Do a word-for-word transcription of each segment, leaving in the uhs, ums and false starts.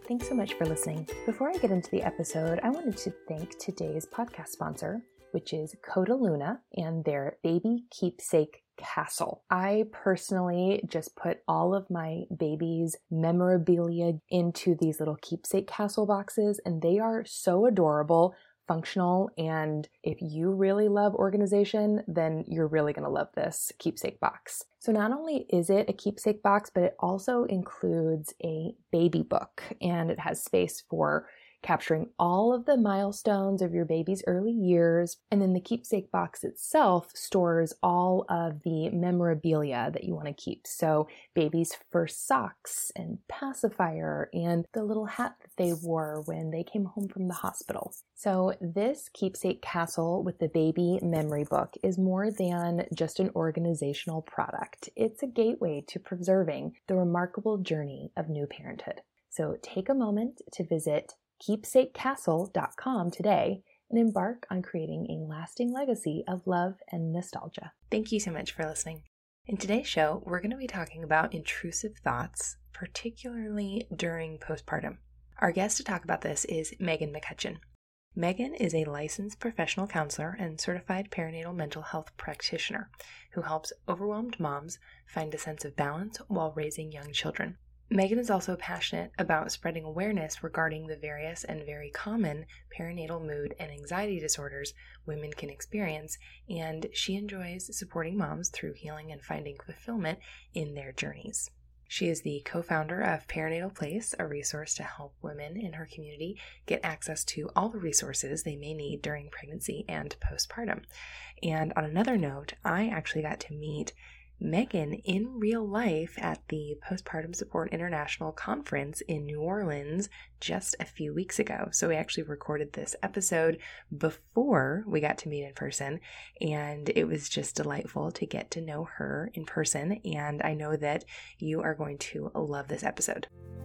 Thanks so much for listening. Before I get into the episode, I wanted to thank today's podcast sponsor, which is Coda Luna and their Baby Keepsake Castle. I personally just put all of my baby's memorabilia into these little keepsake castle boxes, and they are so adorable, functional, and if you really love organization, then you're really going to love this keepsake box. So not only is it a keepsake box, but it also includes a baby book, and it has space for capturing all of the milestones of your baby's early years. And then the keepsake box itself stores all of the memorabilia that you want to keep. So baby's first socks and pacifier and the little hat that they wore when they came home from the hospital. So this keepsake castle with the baby memory book is more than just an organizational product. It's a gateway to preserving the remarkable journey of new parenthood. So take a moment to visit keepsake castle dot com today and embark on creating a lasting legacy of love and nostalgia. Thank you so much for listening. In today's show, we're going to be talking about intrusive thoughts, particularly during postpartum. Our guest to talk about this is Megan McCutcheon. Megan is a licensed professional counselor and certified perinatal mental health practitioner who helps overwhelmed moms find a sense of balance while raising young children. Megan is also passionate about spreading awareness regarding the various and very common perinatal mood and anxiety disorders women can experience, and she enjoys supporting moms through healing and finding fulfillment in their journeys. She is the co-founder of Perinatal Place, a resource to help women in her community get access to all the resources they may need during pregnancy and postpartum. And on another note, I actually got to meet Megan in real life at the Postpartum Support International Conference in New Orleans just a few weeks ago. So we actually recorded this episode before we got to meet in person, and it was just delightful to get to know her in person, and I know that you are going to love this episode.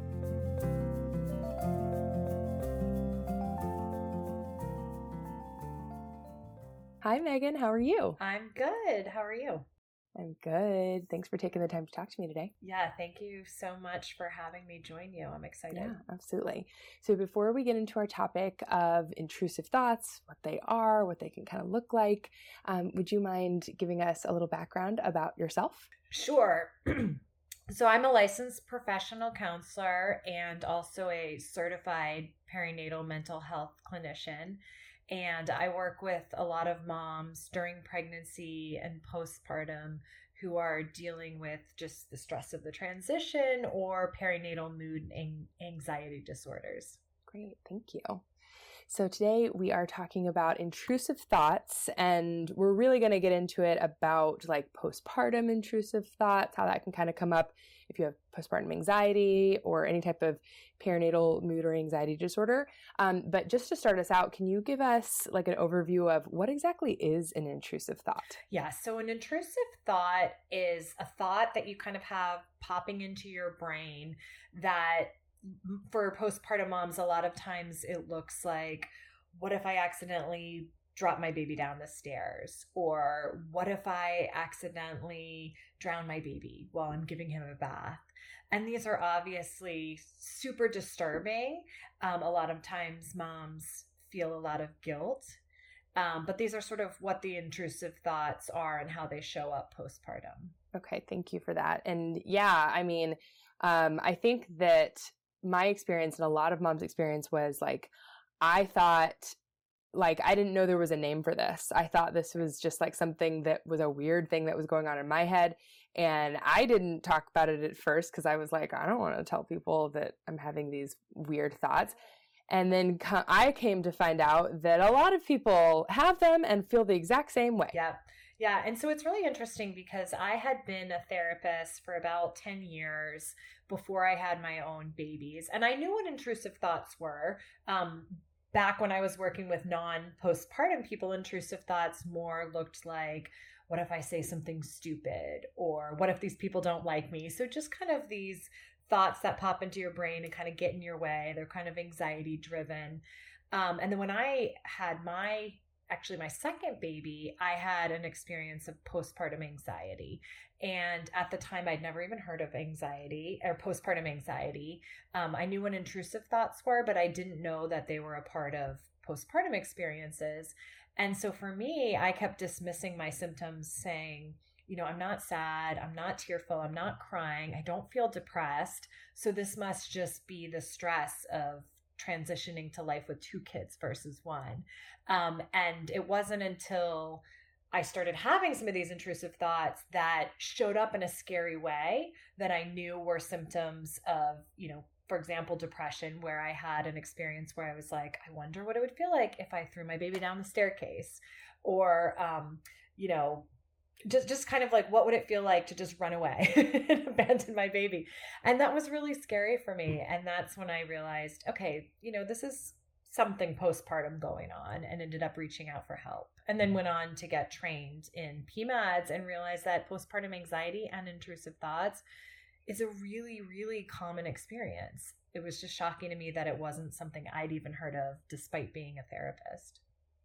Hi Megan, how are you? I'm good. How are you? I'm good. Thanks for taking the time to talk to me today. Yeah, thank you so much for having me join you. I'm excited. Yeah, absolutely. So before we get into our topic of intrusive thoughts, what they are, what they can kind of look like, um, would you mind giving us a little background about yourself? Sure. So I'm a licensed professional counselor and also a certified perinatal mental health clinician. And I work with a lot of moms during pregnancy and postpartum who are dealing with just the stress of the transition or perinatal mood and anxiety disorders. Great, thank you. So today we are talking about intrusive thoughts, and we're really going to get into it about like postpartum intrusive thoughts, how that can kind of come up if you have postpartum anxiety or any type of perinatal mood or anxiety disorder. Um, but just to start us out, can you give us like an overview of what exactly is an intrusive thought? Yeah, so an intrusive thought is a thought that you kind of have popping into your brain that for postpartum moms, a lot of times it looks like, what if I accidentally drop my baby down the stairs? Or what if I accidentally drown my baby while I'm giving him a bath? And these are obviously super disturbing. Um, a lot of times moms feel a lot of guilt. Um, but these are sort of what the intrusive thoughts are and how they show up postpartum. Okay, thank you for that. And yeah, I mean, um, I think that my experience and a lot of moms' experience was like, I thought, like, I didn't know there was a name for this. I thought this was just like something that was a weird thing that was going on in my head. And I didn't talk about it at first because I was like, I don't want to tell people that I'm having these weird thoughts. And then I came to find out that a lot of people have them and feel the exact same way. Yeah. Yeah. And so it's really interesting because I had been a therapist for about ten years before I had my own babies. And I knew what intrusive thoughts were. Um, back when I was working with non-postpartum people, intrusive thoughts more looked like, what if I say something stupid? Or what if these people don't like me? So just kind of these thoughts that pop into your brain and kind of get in your way. They're kind of anxiety driven. Um, and then when I had my actually my second baby, I had an experience of postpartum anxiety. And at the time, I'd never even heard of anxiety or postpartum anxiety. Um, I knew what intrusive thoughts were, but I didn't know that they were a part of postpartum experiences. And so for me, I kept dismissing my symptoms, saying, you know, I'm not sad, I'm not tearful, I'm not crying, I don't feel depressed. So this must just be the stress of transitioning to life with two kids versus one. Um, and it wasn't until I started having some of these intrusive thoughts that showed up in a scary way that I knew were symptoms of, you know, for example, depression, where I had an experience where I was like, I wonder what it would feel like if I threw my baby down the staircase, or, um, you know, just, just kind of like, what would it feel like to just run away and abandon my baby? And that was really scary for me. And that's when I realized, okay, you know, this is something postpartum going on, and ended up reaching out for help. And then went on to get trained in P MADS and realized that postpartum anxiety and intrusive thoughts is a really, really common experience. It was just shocking to me that it wasn't something I'd even heard of, despite being a therapist.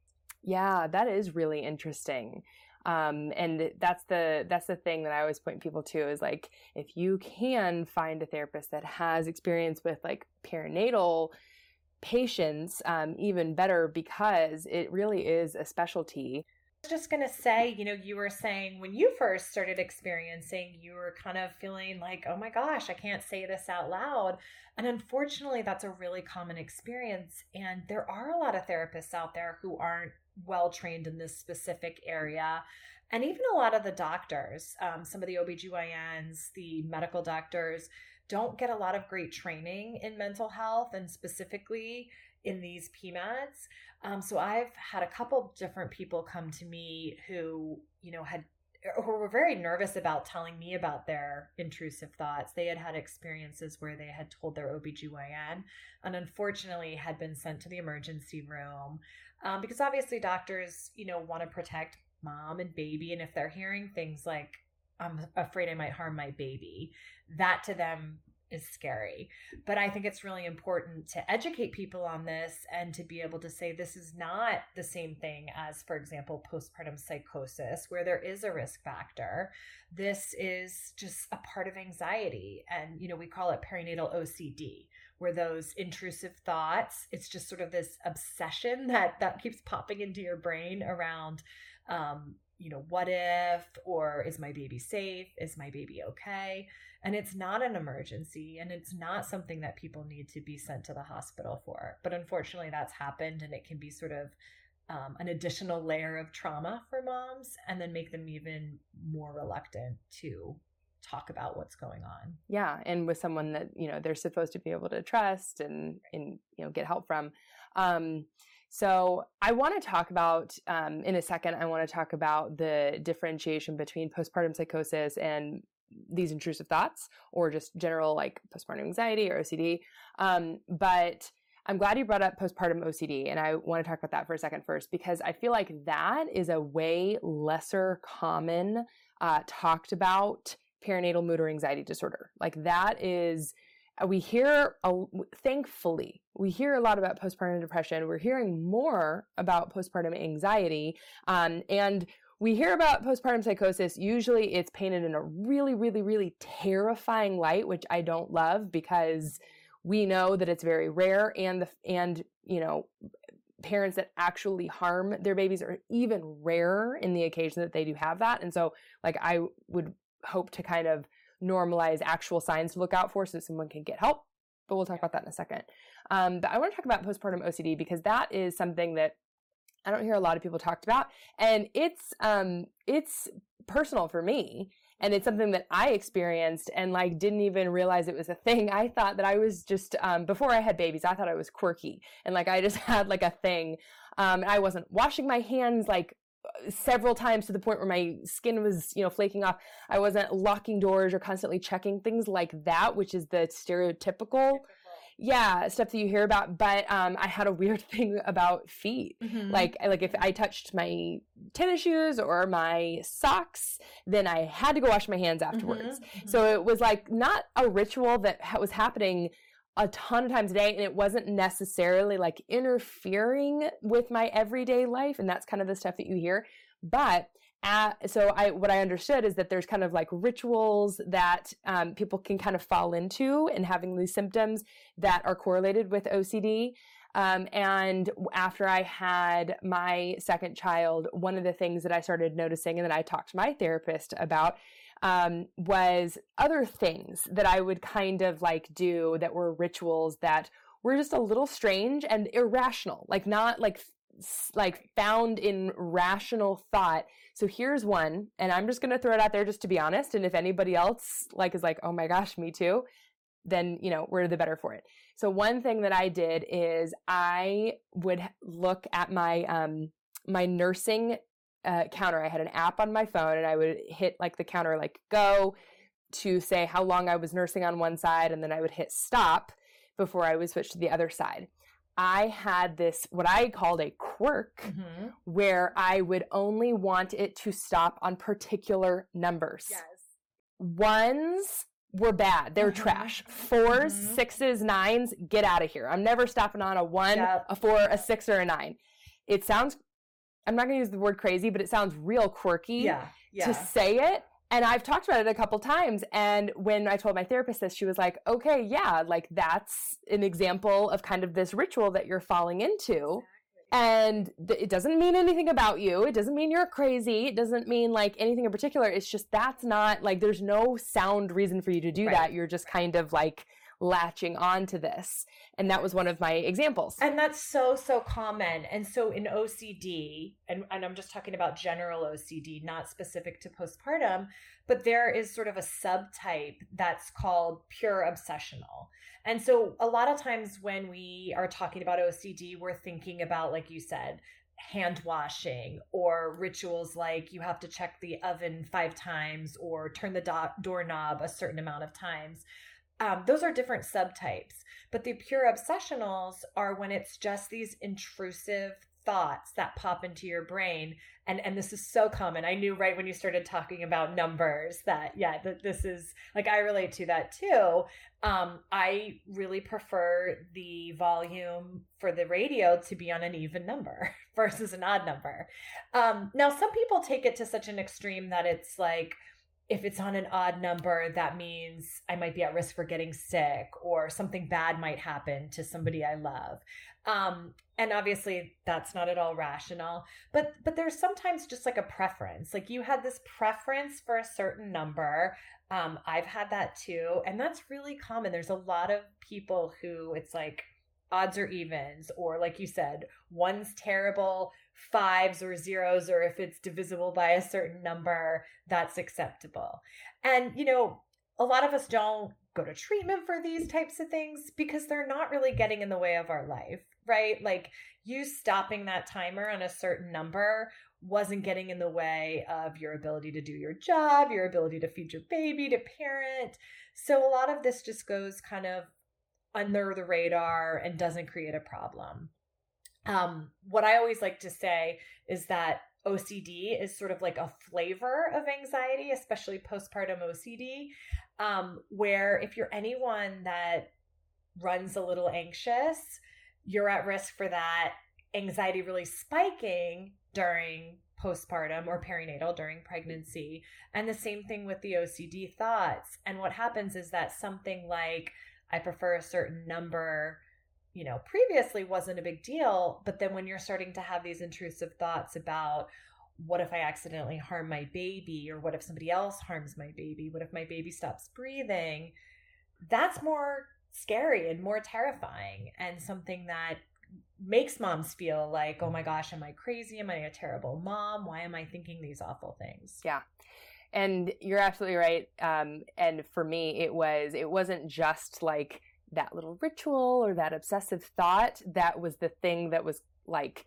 Yeah, that is really interesting. Um, and that's the, that's the thing that I always point people to is like, if you can find a therapist that has experience with like perinatal patients, um, even better, because it really is a specialty. I was just going to say, you know, you were saying when you first started experiencing, you were kind of feeling like, oh my gosh, I can't say this out loud. And unfortunately, that's a really common experience. And there are a lot of therapists out there who aren't well trained in this specific area. And even a lot of the doctors, um, some of the O B G Y Ns, the medical doctors, don't get a lot of great training in mental health, and specifically in these P MADS. Um, so I've had a couple different people come to me who, you know, had, who were very nervous about telling me about their intrusive thoughts. They had had experiences where they had told their O B G Y N and unfortunately had been sent to the emergency room. Um, because obviously doctors, you know, want to protect mom and baby. And if they're hearing things like, I'm afraid I might harm my baby, that to them is scary. But I think it's really important to educate people on this and to be able to say this is not the same thing as, for example, postpartum psychosis, where there is a risk factor. This is just a part of anxiety. And, you know, we call it perinatal O C D, where those intrusive thoughts, it's just sort of this obsession that, that keeps popping into your brain around, um, you know, what if, or is my baby safe? Is my baby okay? And it's not an emergency, and it's not something that people need to be sent to the hospital for. But unfortunately, that's happened, and it can be sort of um, an additional layer of trauma for moms, and then make them even more reluctant to talk about what's going on. Yeah, and with someone that, you know, they're supposed to be able to trust and, and you know, get help from. Um, So I want to talk about, um, in a second, I want to talk about the differentiation between postpartum psychosis and these intrusive thoughts, or just general like postpartum anxiety or O C D. Um, but I'm glad you brought up postpartum O C D, and I want to talk about that for a second first, because I feel like that is a way lesser common uh, talked about perinatal mood or anxiety disorder. Like that is... We hear, uh, thankfully, we hear a lot about postpartum depression. We're hearing more about postpartum anxiety. Um, and we hear about postpartum psychosis. Usually it's painted in a really, really, really terrifying light, which I don't love, because we know that it's very rare. And, the and you know, parents that actually harm their babies are even rarer in the occasion that they do have that. And so, like, I would hope to kind of normalize actual signs to look out for so someone can get help. But we'll talk about that in a second. Um, but I want to talk about postpartum O C D, because that is something that I don't hear a lot of people talked about. And it's, um, it's personal for me. And it's something that I experienced and like didn't even realize it was a thing. I thought that I was just, um, before I had babies, I thought I was quirky. And like, I just had like a thing. Um, I wasn't washing my hands like several times to the point where my skin was, you know, flaking off. I wasn't locking doors or constantly checking, things like that, which is the stereotypical, yeah, stuff that you hear about. But um, I had a weird thing about feet. Mm-hmm. Like, like if I touched my tennis shoes or my socks, then I had to go wash my hands afterwards. Mm-hmm. Mm-hmm. So it was like not a ritual that ha- was happening a ton of times a day, and it wasn't necessarily like interfering with my everyday life. And that's kind of the stuff that you hear. But uh, so I, what I understood is that there's kind of like rituals that um, people can kind of fall into and having these symptoms that are correlated with O C D. Um, and after I had my second child, one of the things that I started noticing and that I talked to my therapist about um, was other things that I would kind of like do that were rituals that were just a little strange and irrational, like not like like found in rational thought. So here's one, and I'm just going to throw it out there just to be honest. And if anybody else like is like, oh my gosh, me too, then, you know, we're the better for it. So one thing that I did is I would look at my, um, my nursing uh, counter. I had an app on my phone, and I would hit like the counter, like go to say how long I was nursing on one side. And then I would hit stop before I would switch to the other side. I had this, what I called a quirk, mm-hmm. where I would only want it to stop on particular numbers. Yes. Ones were bad. They're mm-hmm. trash. Fours, mm-hmm. sixes, nines, get out of here. I'm never stopping on a one, yep. a four, a six, or a nine. It sounds, I'm not going to use the word crazy, but it sounds real quirky yeah. Yeah. to say it. And I've talked about it a couple times. And when I told my therapist this, she was like, okay, yeah, like that's an example of kind of this ritual that you're falling into. Exactly. And th- it doesn't mean anything about you. It doesn't mean you're crazy. It doesn't mean like anything in particular. It's just that's not like there's no sound reason for you to do right. that. You're just kind of like latching on to this. And that was one of my examples. And that's so, so common. And so in O C D, and, and I'm just talking about general O C D, not specific to postpartum, but there is sort of a subtype that's called pure obsessional. And so a lot of times when we are talking about O C D, we're thinking about, like you said, hand washing or rituals like you have to check the oven five times or turn the do- doorknob a certain amount of times. Um, those are different subtypes, but the pure obsessionals are when it's just these intrusive thoughts that pop into your brain. And, and this is so common. I knew right when you started talking about numbers that, yeah, that this is like, I relate to that too. Um, I really prefer the volume for the radio to be on an even number versus an odd number. Um, now, some people take it to such an extreme that it's like, if it's on an odd number, that means I might be at risk for getting sick or something bad might happen to somebody I love. Um, and obviously that's not at all rational, but, but there's sometimes just like a preference. Like you had this preference for a certain number. Um, I've had that too. And that's really common. There's a lot of people who it's like odds or evens, or like you said, one's terrible, fives or zeros, or if it's divisible by a certain number, that's acceptable. And, you know, a lot of us don't go to treatment for these types of things because they're not really getting in the way of our life, right? Like you stopping that timer on a certain number wasn't getting in the way of your ability to do your job, your ability to feed your baby, to parent. So a lot of this just goes kind of under the radar and doesn't create a problem. Um, what I always like to say is that O C D is sort of like a flavor of anxiety, especially postpartum O C D, um, where if you're anyone that runs a little anxious, you're at risk for that anxiety really spiking during postpartum or perinatal during pregnancy. And the same thing with the O C D thoughts. And what happens is that something like, I prefer a certain number, you know, previously wasn't a big deal. But then when you're starting to have these intrusive thoughts about what if I accidentally harm my baby, or what if somebody else harms my baby? What if my baby stops breathing? That's more scary and more terrifying, and something that makes moms feel like, oh my gosh, am I crazy? Am I a terrible mom? Why am I thinking these awful things? Yeah. And you're absolutely right. Um, and for me, it was, it wasn't just like that little ritual or that obsessive thought that was the thing that was like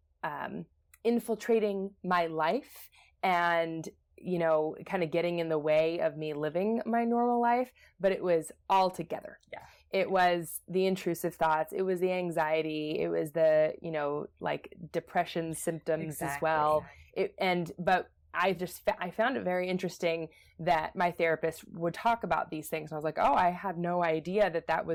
um, infiltrating my life and, you know, kind of getting in the way of me living my normal life, but it was all together. Yeah. It was the intrusive thoughts. It was the anxiety. It was the, you know, like depression symptoms exactly. as well. It, and, but I just, I found it very interesting that my therapist would talk about these things. And I was like, oh, I had no idea that that was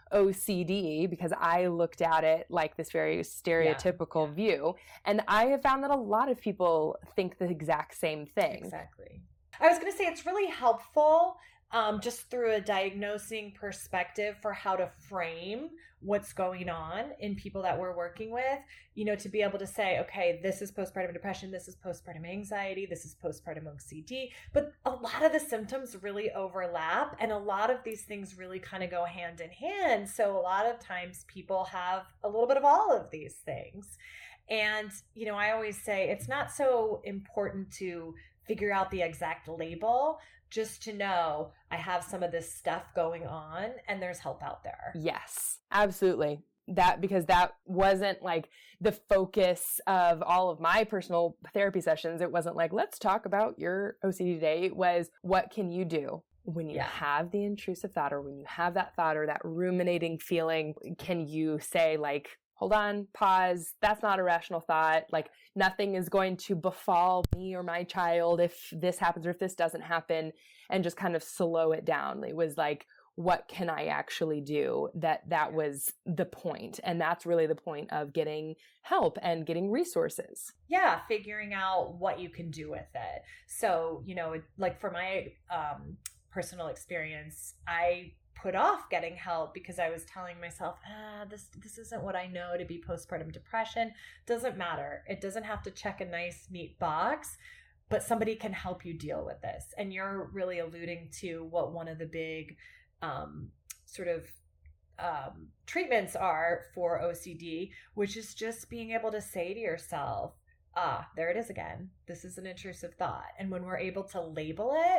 O C D because I looked at it like this very stereotypical yeah, yeah. view. And I have found that a lot of people think the exact same thing. Exactly. I was going to say it's really helpful um, just through a diagnosing perspective for how to frame what's going on in people that we're working with, you know, to be able to say, okay, this is postpartum depression, this is postpartum anxiety, this is postpartum O C D. But a lot of the symptoms really overlap, and a lot of these things really kind of go hand in hand. So a lot of times people have a little bit of all of these things. And, you know, I always say it's not so important to figure out the exact label, just to know I have some of this stuff going on and there's help out there. Yes, absolutely. That because that wasn't like the focus of all of my personal therapy sessions. It wasn't like, let's talk about your O C D today. It was, what can you do when you yeah. have the intrusive thought, or when you have that thought or that ruminating feeling? Can you say like, hold on, pause, that's not a rational thought. Like, nothing is going to befall me or my child if this happens or if this doesn't happen, and just kind of slow it down. It was like, what can I actually do? That that was the point. And that's really the point of getting help and getting resources. Yeah, figuring out what you can do with it. So, you know, like for my um, personal experience, I put off getting help because I was telling myself, ah, this this isn't what I know to be postpartum depression. Doesn't matter. It doesn't have to check a nice, neat box, but somebody can help you deal with this. And you're really alluding to what one of the big um, sort of um, treatments are for O C D, which is just being able to say to yourself, ah, there it is again. This is an intrusive thought. And when we're able to label it,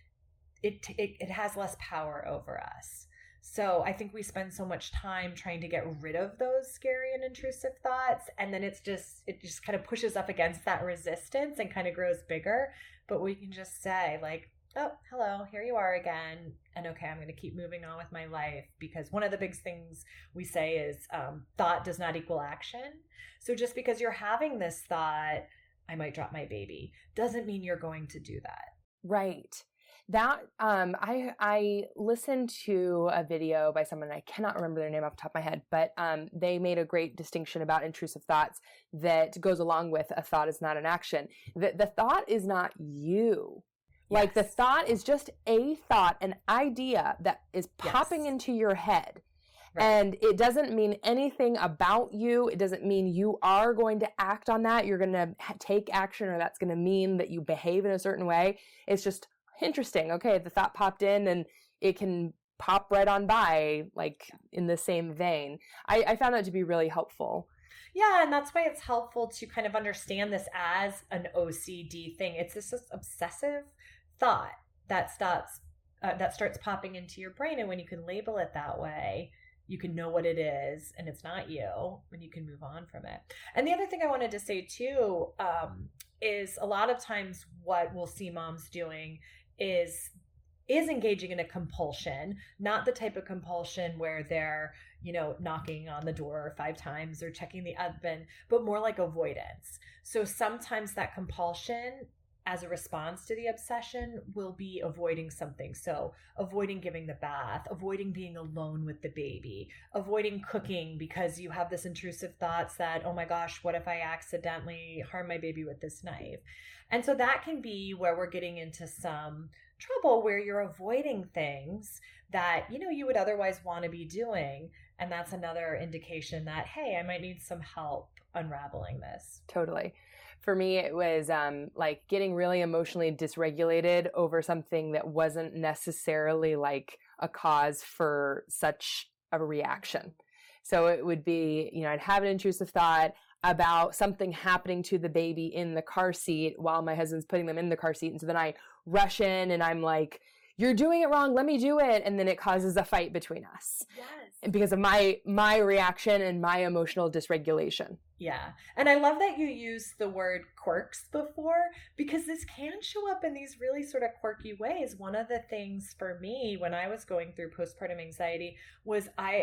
It, it it has less power over us. So I think we spend so much time trying to get rid of those scary and intrusive thoughts, and then it's just it just kind of pushes up against that resistance and kind of grows bigger. But we can just say like, oh, hello, here you are again, and okay, I'm going to keep moving on with my life, because one of the big things we say is um, thought does not equal action. So just because you're having this thought, I might drop my baby, doesn't mean you're going to do that. Right. That um, I I listened to a video by someone, I cannot remember their name off the top of my head, but um, they made a great distinction about intrusive thoughts that goes along with a thought is not an action. The, the thought is not you. Yes. Like the thought is just a thought, an idea that is popping yes. into your head. Right. And it doesn't mean anything about you. It doesn't mean you are going to act on that. You're going to take action, or that's going to mean that you behave in a certain way. It's just interesting. Okay, the thought popped in and it can pop right on by, like in the same vein. I, I found that to be really helpful. Yeah, and that's why it's helpful to kind of understand this as an O C D thing. It's this, this obsessive thought that starts uh, that starts popping into your brain, and when you can label it that way, you can know what it is, and it's not you, and you can move on from it. And the other thing I wanted to say too um, is a lot of times what we'll see moms doing is is engaging in a compulsion, not the type of compulsion where they're, you know, knocking on the door five times or checking the oven, but more like avoidance. So sometimes that compulsion as a response to the obsession will be avoiding something. So avoiding giving the bath, avoiding being alone with the baby, avoiding cooking because you have this intrusive thoughts that, oh my gosh, what if I accidentally harm my baby with this knife? And so that can be where we're getting into some trouble, where you're avoiding things that, you know, you would otherwise want to be doing. And that's another indication that, hey, I might need some help unraveling this. Totally. For me, it was um, like getting really emotionally dysregulated over something that wasn't necessarily like a cause for such a reaction. So it would be, you know, I'd have an intrusive thought about something happening to the baby in the car seat while my husband's putting them in the car seat. And so then I rush in and I'm like, you're doing it wrong, let me do it. And then it causes a fight between us. Yes. And because of my my reaction and my emotional dysregulation. Yeah. And I love that you used the word quirks before, because this can show up in these really sort of quirky ways. One of the things for me when I was going through postpartum anxiety was I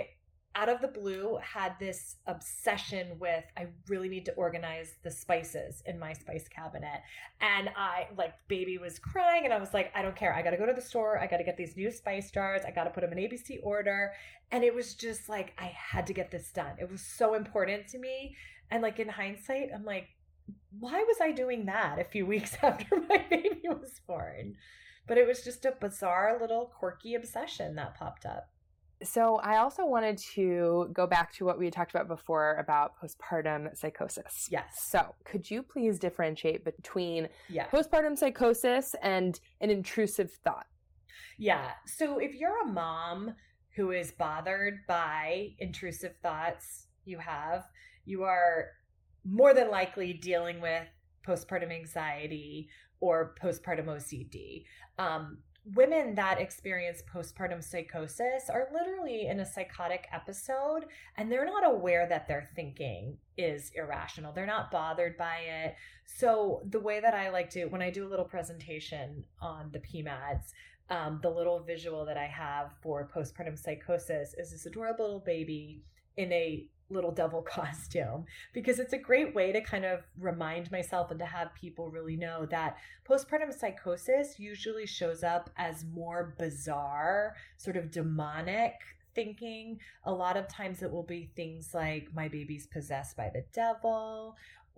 out of the blue had this obsession with, I really need to organize the spices in my spice cabinet. And I, like, baby was crying and I was like, I don't care. I got to go to the store. I got to get these new spice jars. I got to put them in A B C order. And it was just like, I had to get this done. It was so important to me. And like in hindsight, I'm like, why was I doing that a few weeks after my baby was born? But it was just a bizarre little quirky obsession that popped up. So I also wanted to go back to what we had talked about before about postpartum psychosis. Yes. So could you please differentiate between yeah. postpartum psychosis and an intrusive thought? Yeah. So if you're a mom who is bothered by intrusive thoughts you have, you are more than likely dealing with postpartum anxiety or postpartum O C D. Um, Women that experience postpartum psychosis are literally in a psychotic episode and they're not aware that their thinking is irrational. They're not bothered by it. So the way that I like to, when I do a little presentation on the P M A Ds, um, the little visual that I have for postpartum psychosis is this adorable little baby in a little devil costume, because it's a great way to kind of remind myself and to have people really know that postpartum psychosis usually shows up as more bizarre, sort of demonic thinking. A lot of times it will be things like, my baby's possessed by the devil,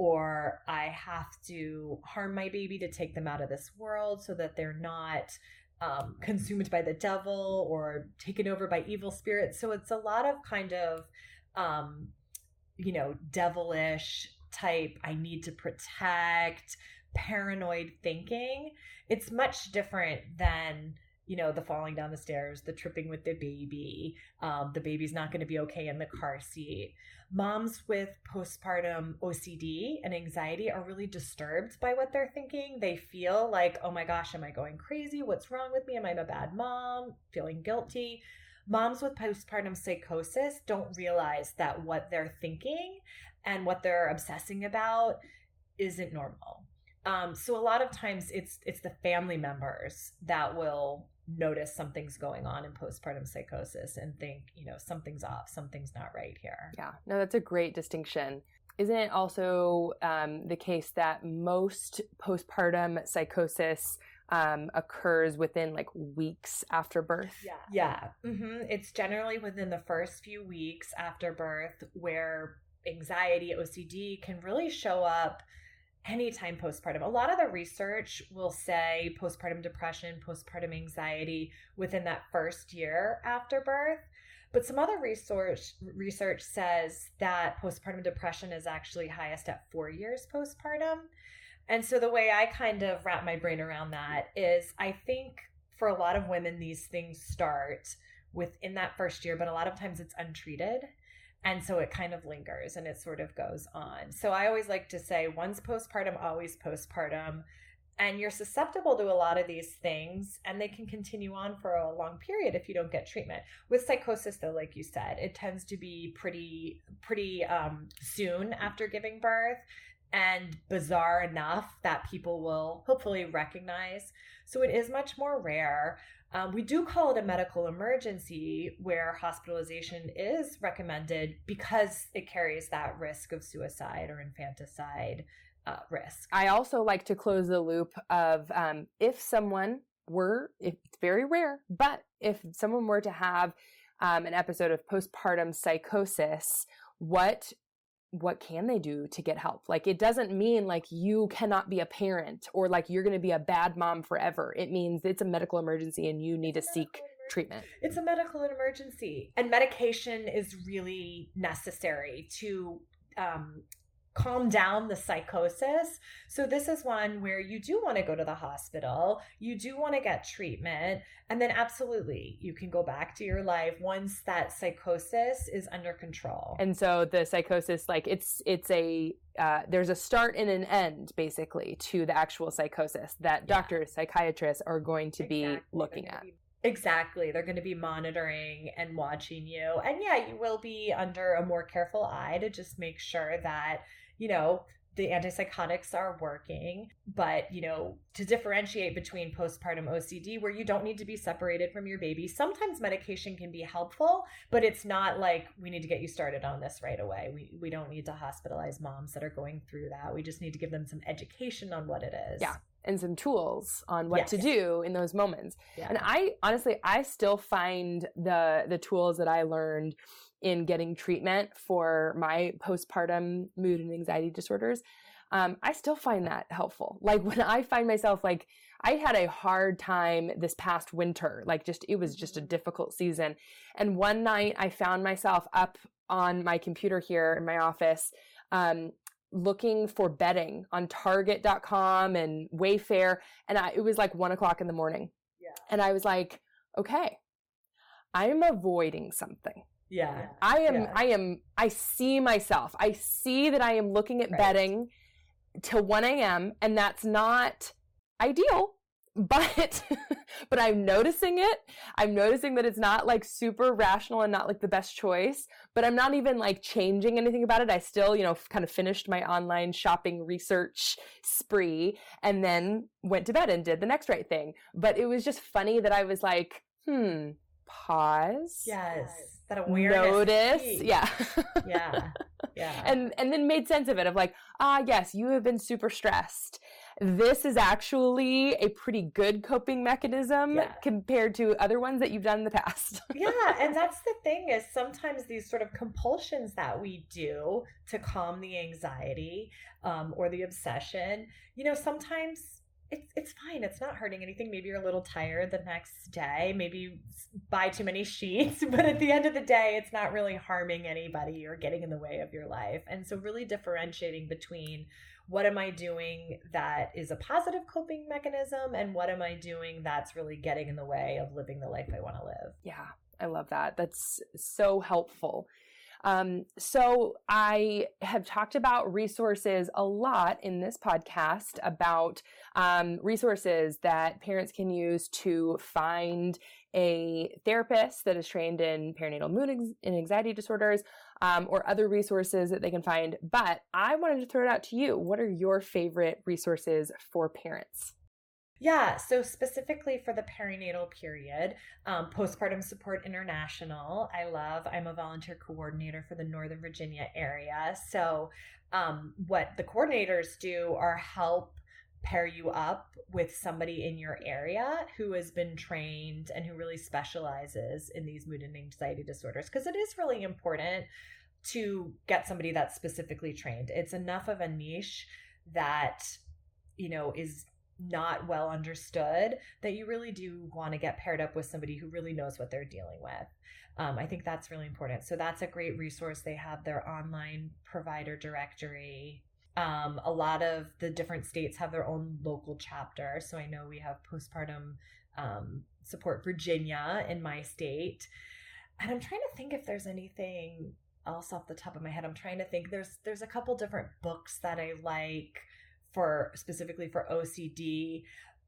or I have to harm my baby to take them out of this world so that they're not um, consumed by the devil or taken over by evil spirits. So it's a lot of kind of um, you know, devilish type, I need to protect, paranoid thinking. It's much different than, you know, the falling down the stairs, the tripping with the baby, um, the baby's not going to be okay in the car seat. Moms with postpartum O C D and anxiety are really disturbed by what they're thinking. They feel like, oh my gosh, am I going crazy? What's wrong with me? Am I a bad mom? Feeling guilty. Moms with postpartum psychosis don't realize that what they're thinking and what they're obsessing about isn't normal. Um, so a lot of times it's it's the family members that will notice something's going on in postpartum psychosis and think, you know, something's off, something's not right here. Yeah, no, that's a great distinction. Isn't it also um, the case that most postpartum psychosis Um, occurs within like weeks after birth? Yeah. Yeah. Mm-hmm. It's generally within the first few weeks after birth where anxiety, O C D can really show up anytime postpartum. A lot of the research will say postpartum depression, postpartum anxiety within that first year after birth. But some other research research says that postpartum depression is actually highest at four years postpartum. And so the way I kind of wrap my brain around that is, I think for a lot of women, these things start within that first year, but a lot of times it's untreated. And so it kind of lingers and it sort of goes on. So I always like to say, once postpartum, always postpartum. And you're susceptible to a lot of these things, and they can continue on for a long period if you don't get treatment. With psychosis, though, like you said, it tends to be pretty, pretty um, soon after giving birth, and bizarre enough that people will hopefully recognize. So it is much more rare. Um, we do call it a medical emergency where hospitalization is recommended because it carries that risk of suicide or infanticide uh, risk. I also like to close the loop of um, if someone were, if it's very rare, but if someone were to have um, an episode of postpartum psychosis, what what can they do to get help? Like, it doesn't mean like you cannot be a parent or like you're going to be a bad mom forever. It means it's a medical emergency and you need to seek treatment. It's a medical emergency, and medication is really necessary to um, calm down the psychosis. So this is one where you do want to go to the hospital, you do want to get treatment, and then absolutely you can go back to your life once that psychosis is under control. And so the psychosis, like it's it's a uh, there's a start and an end basically to the actual psychosis that yeah. doctors, psychiatrists are going to exactly. be looking at. Be- Exactly. They're going to be monitoring and watching you. And yeah, you will be under a more careful eye to just make sure that, you know, the antipsychotics are working, but, you know, to differentiate between postpartum O C D, where you don't need to be separated from your baby, sometimes medication can be helpful, but it's not like we need to get you started on this right away. We we don't need to hospitalize moms that are going through that. We just need to give them some education on what it is. Yeah. And some tools on what Yes. to do in those moments. Yeah. And I honestly, I still find the the tools that I learned in getting treatment for my postpartum mood and anxiety disorders, um, I still find that helpful. Like when I find myself like, I had a hard time this past winter, like just, it was just a difficult season. And one night I found myself up on my computer here in my office, um, looking for bedding on target dot com and Wayfair. And I, it was like one o'clock in the morning. Yeah. And I was like, okay, I'm avoiding something. Yeah. I am, Yeah. I am, I see myself. I see that I am looking at Right. bedding till one a.m. and that's not ideal, but, but I'm noticing it. I'm noticing that it's not like super rational and not like the best choice, but I'm not even like changing anything about it. I still, you know, kind of finished my online shopping research spree and then went to bed and did the next right thing. But it was just funny that I was like, hmm, pause. Yes. That awareness. Notice. piece. Yeah. Yeah. Yeah. and and then made sense of it of like, ah, yes, you have been super stressed. This is actually a pretty good coping mechanism Yeah. compared to other ones that you've done in the past. Yeah, and that's the thing is sometimes these sort of compulsions that we do to calm the anxiety um, or the obsession, you know, sometimes it's it's fine. It's not hurting anything. Maybe you're a little tired the next day. Maybe you buy too many sheets, but at the end of the day, it's not really harming anybody or getting in the way of your life. And so really differentiating between what am I doing that is a positive coping mechanism and what am I doing that's really getting in the way of living the life I want to live. Yeah, I love that. That's so helpful. Um, so I have talked about resources a lot in this podcast about um, resources that parents can use to find a therapist that is trained in perinatal mood and anxiety disorders, um, or other resources that they can find. But I wanted to throw it out to you. What are your favorite resources for parents? Yeah, so specifically for the perinatal period, um, Postpartum Support International, I love. I'm a volunteer coordinator for the Northern Virginia area. So um, what the coordinators do are help pair you up with somebody in your area who has been trained and who really specializes in these mood and anxiety disorders, because it is really important to get somebody that's specifically trained. It's enough of a niche that, you know, is not well understood that you really do want to get paired up with somebody who really knows what they're dealing with. Um, I think that's really important. So that's a great resource. They have their online provider directory. Um, a lot of the different states have their own local chapter. So I know we have Postpartum um, Support Virginia in my state. And I'm trying to think if there's anything else off the top of my head. I'm trying to think. There's there's a couple different books that I like for specifically for O C D,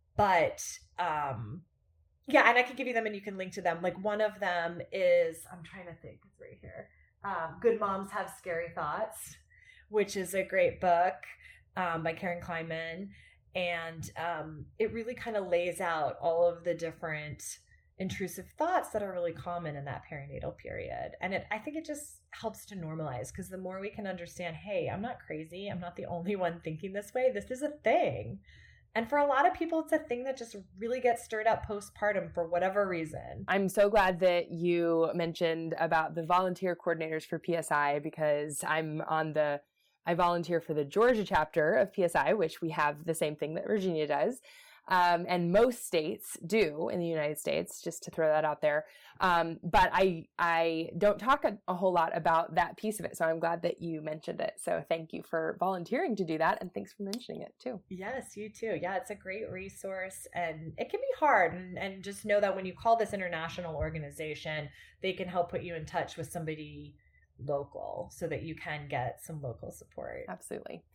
but um, yeah, and I can give you them and you can link to them. Like one of them is, I'm trying to think, it's right here. Um, Good Moms Have Scary Thoughts, which is a great book um, by Karen Kleinman. And um, it really kind of lays out all of the different intrusive thoughts that are really common in that perinatal period. And it, I think it just helps to normalize, because the more we can understand, hey, I'm not crazy. I'm not the only one thinking this way. This is a thing. And for a lot of people, it's a thing that just really gets stirred up postpartum for whatever reason. I'm so glad that you mentioned about the volunteer coordinators for P S I, because I'm on the, I volunteer for the Georgia chapter of P S I, which we have the same thing that Virginia does. Um, and most states do in the United States, just to throw that out there. Um, but I I don't talk a, a whole lot about that piece of it. So I'm glad that you mentioned it. So thank you for volunteering to do that. And thanks for mentioning it too. Yes, you too. Yeah, it's a great resource, and it can be hard. And, and just know that when you call this international organization, they can help put you in touch with somebody local so that you can get some local support. Absolutely.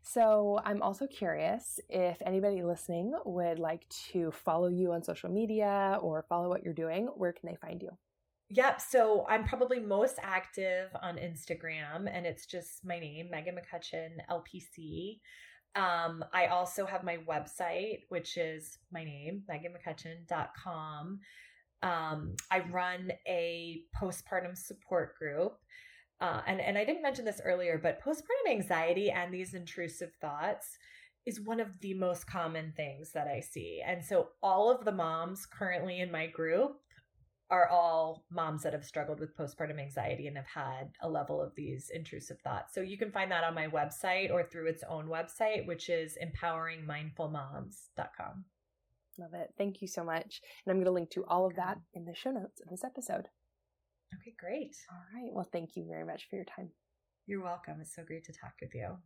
So I'm also curious if anybody listening would like to follow you on social media or follow what you're doing, where can they find you? Yep. So I'm probably most active on Instagram, and it's just my name, Megan McCutcheon, L P C. Um, I also have my website, which is my name, megan mccutcheon dot com. Um, I run a postpartum support group. Uh, and, and I didn't mention this earlier, but postpartum anxiety and these intrusive thoughts is one of the most common things that I see. And so all of the moms currently in my group are all moms that have struggled with postpartum anxiety and have had a level of these intrusive thoughts. So you can find that on my website or through its own website, which is empowering mindful moms dot com. Love it. Thank you so much. And I'm going to link to all of that in the show notes of this episode. Okay, great. All right. Well, thank you very much for your time. You're welcome. It's so great to talk with you.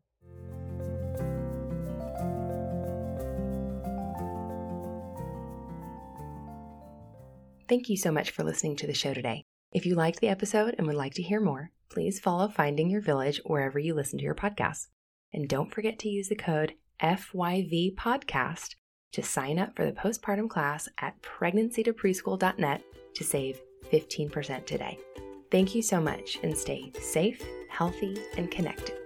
Thank you so much for listening to the show today. If you liked the episode and would like to hear more, please follow Finding Your Village wherever you listen to your podcasts. And don't forget to use the code F Y V podcast to sign up for the postpartum class at pregnancy to preschool dot net to save fifteen percent today. Thank you so much, and stay safe, healthy, and connected.